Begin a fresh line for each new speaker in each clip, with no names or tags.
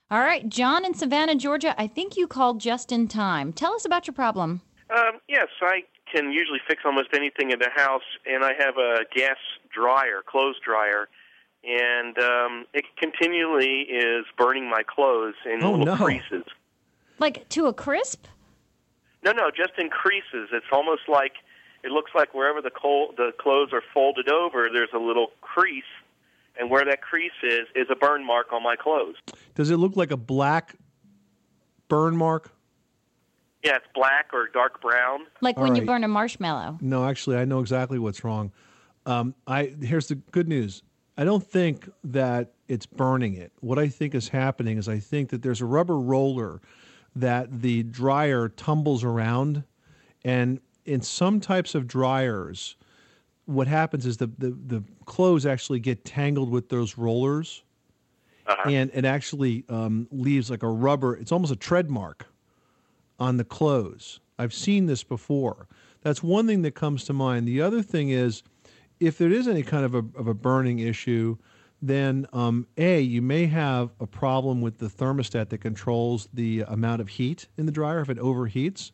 All right, John in Savannah, Georgia, I think you called just in time. Tell us about your problem.
Yes, I can usually fix almost anything in the house, and I have a gas dryer, clothes dryer, and it continually is burning my clothes in little creases.
Like to a crisp?
No, just in creases. It's almost like, it looks like wherever the clothes are folded over, there's a little crease, and where that crease is a burn mark on my clothes.
Does it look like a black burn mark?
Yeah, it's black or dark brown.
Like when you burn a marshmallow.
No, actually, I know exactly what's wrong. Here's the good news. I don't think that it's burning it. What I think is happening is I think that there's a rubber roller that the dryer tumbles around, and in some types of dryers, what happens is the clothes actually get tangled with those rollers, and it actually leaves like a rubber. It's almost a tread mark on the clothes. I've seen this before. That's one thing that comes to mind. The other thing is, if there is any kind of a burning issue, then you may have a problem with the thermostat that controls the amount of heat in the dryer if it overheats.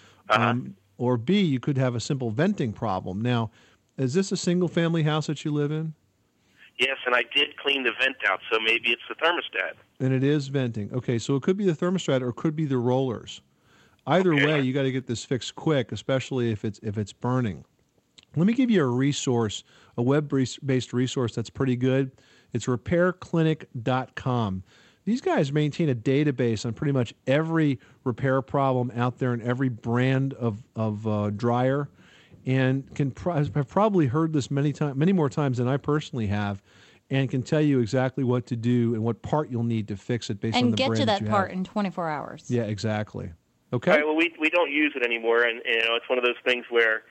Or B, you could have a simple venting problem. Now, is this a single-family house that you live in?
Yes, and I did clean the vent out, so maybe it's the thermostat.
And it is venting. Okay, so it could be the thermostat or it could be the rollers. Either way, you got to get this fixed quick, especially if it's burning. Let me give you a resource, a web-based resource that's pretty good. It's repairclinic.com. These guys maintain a database on pretty much every repair problem out there and every brand of dryer, and have probably heard this many more times than I personally have, and can tell you exactly what to do and what part you'll need to fix it based on the brand
And get to that part
have.
in 24 hours.
Yeah, exactly. Okay.
All right, well, we don't use it anymore, and it's one of those things where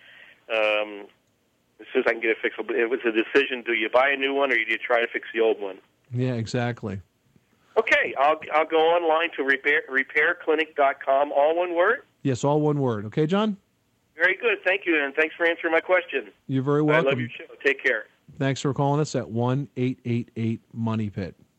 as soon as I can get it fixed, it was a decision: do you buy a new one or do you try to fix the old one?
Yeah, exactly.
Okay, I'll go online to repairclinic.com, all one word?
Yes, all one word. Okay, John?
Very good. Thank you, and thanks for answering my question.
You're very welcome.
I love your show. Take care.
Thanks for calling us at 1-888-MONEY-PIT.